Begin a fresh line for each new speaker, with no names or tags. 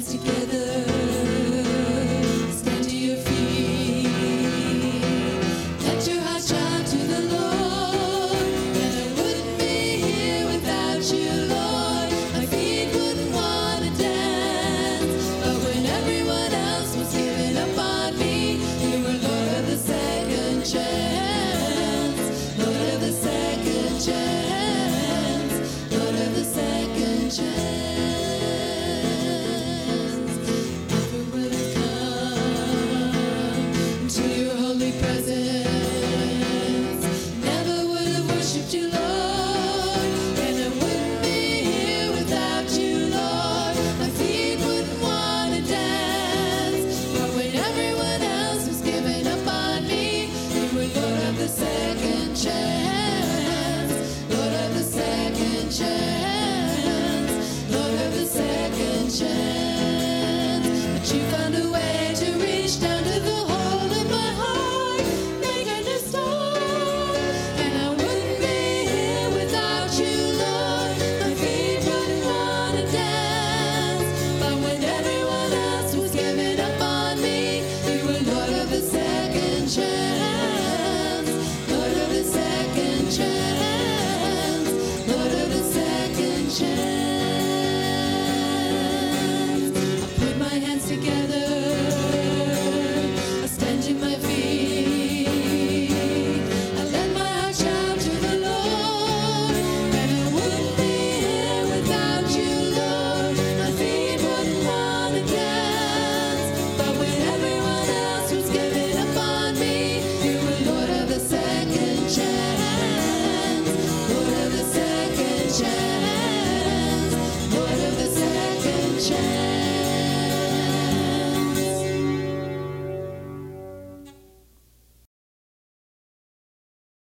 hands together. Stand to your feet. Let your heart shout to the Lord. And I wouldn't be here without you, Lord. My feet wouldn't want to dance. But when everyone else was giving up on me, you were Lord of the second chance. Lord of the second chance. Lord of the second chance. Never would have come into your holy presence. Never would have worshipped you, Lord. And I wouldn't be here without you, Lord. My feet wouldn't want to dance. But when everyone else was giving up on me, you were Lord of the second chance. Lord of the second chance. Lord of the second chance. But you found a